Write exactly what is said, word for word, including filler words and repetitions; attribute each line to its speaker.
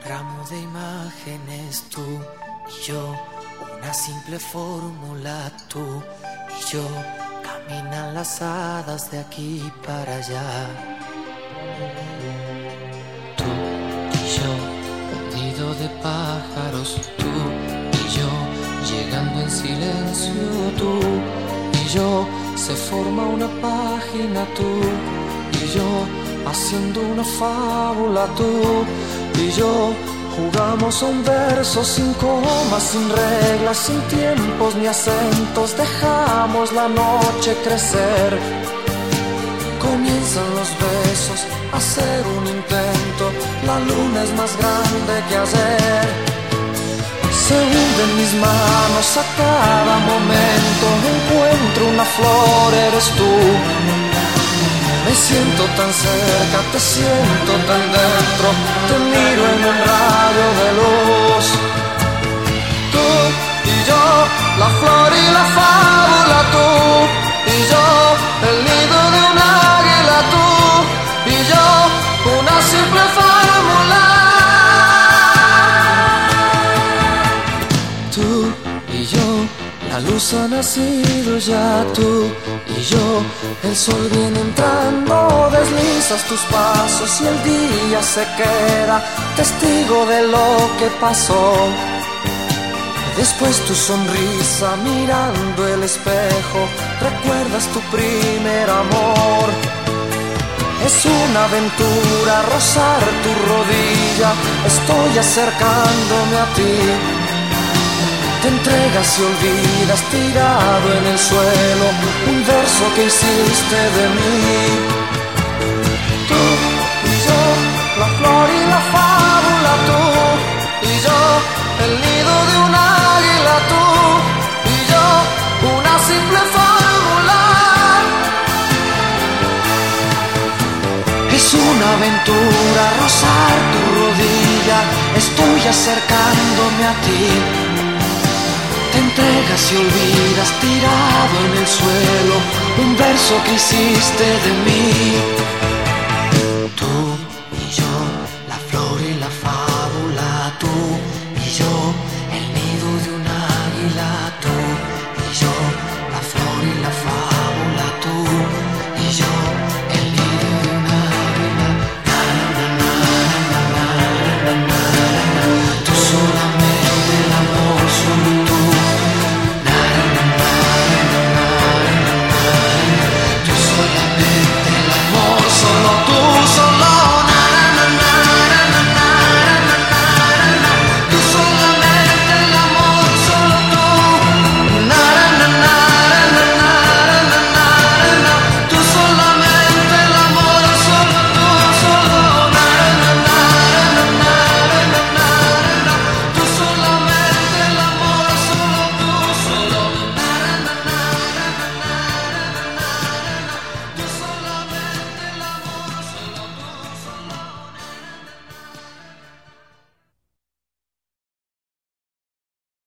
Speaker 1: ramo de imágenes, tú y yo, una simple fórmula, tú y yo, caminan las hadas de aquí para allá. Tú y yo, un nido de pájaros, tú y yo, llegando en silencio, tú y yo, se forma una página, tú y yo, haciendo una fábula, tú y yo, jugamos a un verso sin comas, sin reglas, sin tiempos ni acentos. Dejamos la noche crecer. Comienzan los besos, a hacer un intento. La luna es más grande que ayer. Se hunde en mis manos a cada momento. Encuentro una flor, eres tú. Me siento tan cerca, te siento tan dentro. Te miro en un rayo de luz. Tú y yo, la flor y la fábula. Tú y yo, el nido de un águila. Tú y yo, una simple fórmula. Tú y yo, la luz ha nacido ya. Tú y yo, el sol viene entrando, deslizas tus pasos y el día se queda testigo de lo que pasó. Después tu sonrisa mirando el espejo, recuerdas tu primer amor. Es una aventura rozar tu rodilla, estoy acercándome a ti. Te entregas y olvidas tirado en el suelo un verso que hiciste de mí. Tú y yo, la flor y la fábula. Tú y yo, el nido de un águila. Tú y yo, una simple fórmula. Es una aventura rozar tu rodilla, estoy acercándome a ti. Te entregas y olvidas tirado en el suelo un verso que hiciste de mí.